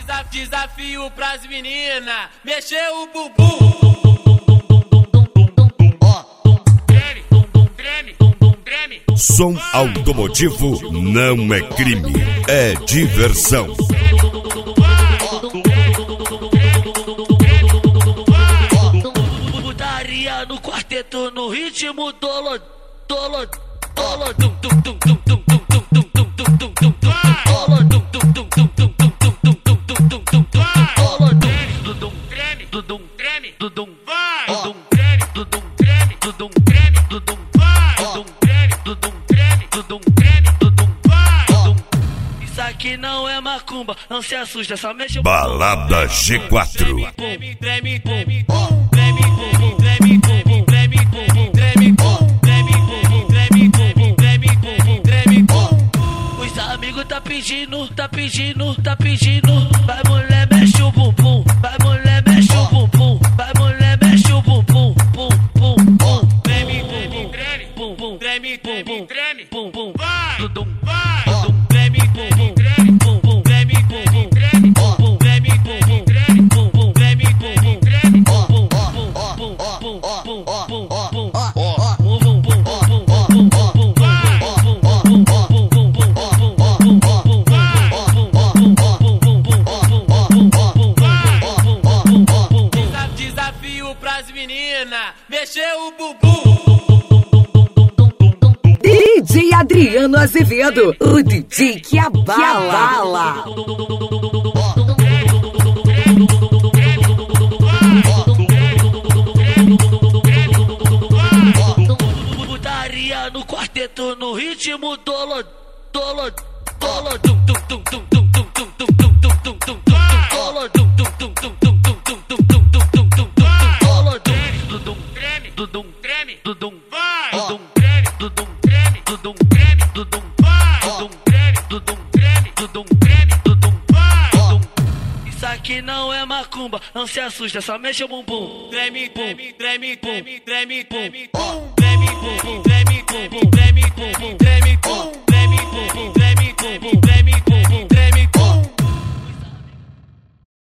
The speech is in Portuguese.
Desafio pras meninas, mexer o bumbum. Som automotivo não é crime, é diversão. Putaria no quarteto, no ritmo dolo. Isso aqui não é macumba, não se assusta, só mexe. Balada G4. Os amigos tá pedindo. Vai mulher, mexe o bumbum. Vai mulher, mexe o bumbum. Vai mulher, mexe o bumbum. Treme, vai. Desafio pras meninas, mexer o bumbum. DJ Adriano Azevedo, o DJ que abala. Putaria no quarteto, no ritmo dolo. Isso aqui não é macumba, não se assusta, só mexe o bumbum. Treme,